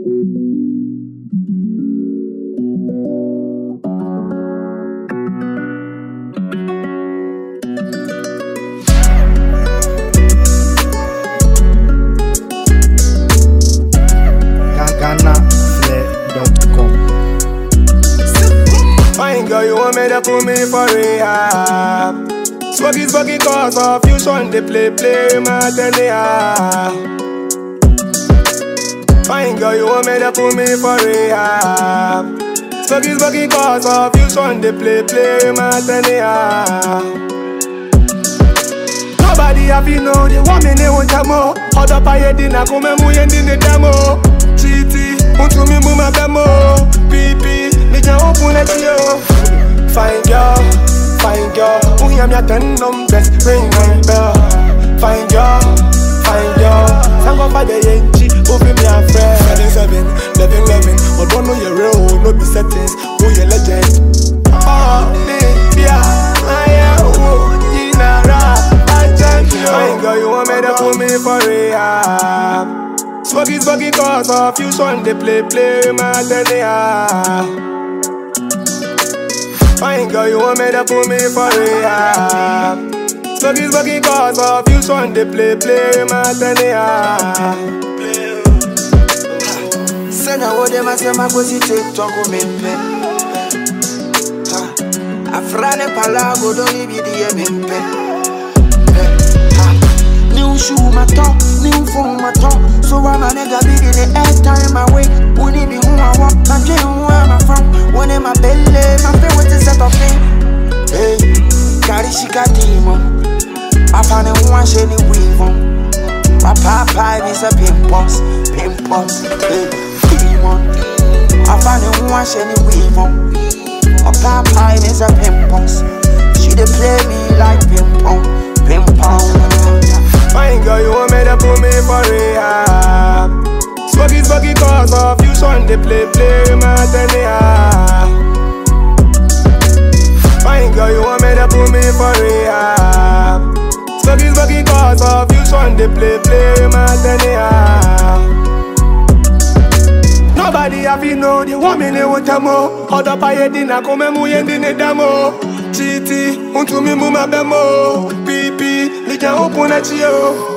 Fine girl, you want me to put me for rehab. Swaggy cause of fusion, they play my tenea. Fine girl, you want me to put me for rehab. Swaggy cause of fusion, they play my tenea. Nobody have you know, they want me, they want more. Hold up, I had in a come and we end in the demo. Cheaty, unto me, mama, demo. PP, me can open it to you. Fine girl, who am ya ten numbers, ring my bell. Fine girl, sang up for the yenchi, open me a friend. 7, loving, but don't know your real, no be settings, who your legend. Oh, baby, fine girl, you want me to put me for rehab. Swaggy cause of fusion, they play my tenea. Fine girl, you want me to put me for rehab. Swaggy cause of fusion, they play my tenea. Send a word, I say my pussy take talk with me. Afrane palago, don't leave you the MP. New shoe my top, new phone my top. So I'm a nigga big in the airtime away. When it be who I want, my dream where I'm from. When in my belly, my favorite is set of me. Hey, carry she got demon. I found a one shady weave on. My papa is a pimpos. Hey, demon. I found a one shady weave on. My papa is a pimpos. She dey play me like ping-pong. Fine girl, you want me to put me for rehab. Swaggy cause of fusion, they play my tenea. Fine girl, you want me to put me for rehab. Swaggy cause of fusion, they play my tenea. Nobody have you know, they want me, they want more. Hold up, I had in a come and we end in the demo. Cheaty, unto me, mama, bemo. PP, they can open at you.